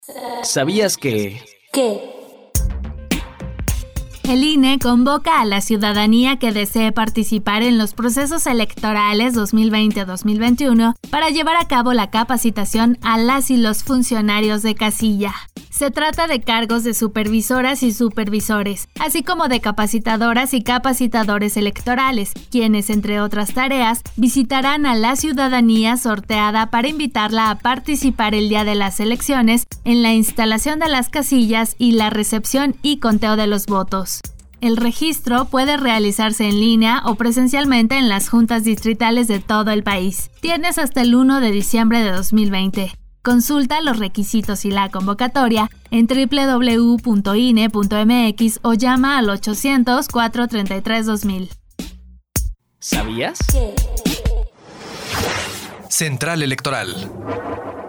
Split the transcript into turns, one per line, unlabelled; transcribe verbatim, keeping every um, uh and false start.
¿Sabías que...?
¿Qué?
El I N E convoca a la ciudadanía que desee participar en los procesos electorales dos mil veinte a dos mil veintiuno para llevar a cabo la capacitación a las y los funcionarios de casilla. Se trata de cargos de supervisoras y supervisores, así como de capacitadoras y capacitadores electorales, quienes, entre otras tareas, visitarán a la ciudadanía sorteada para invitarla a participar el día de las elecciones en la instalación de las casillas y la recepción y conteo de los votos. El registro puede realizarse en línea o presencialmente en las juntas distritales de todo el país. Tienes hasta el primero de diciembre de dos mil veinte. Consulta los requisitos y la convocatoria en doble u doble u doble u punto i n e punto m x o llama al ochocientos, cuatrocientos treinta y tres, dos mil.
¿Sabías?
¿Qué?
Central Electoral.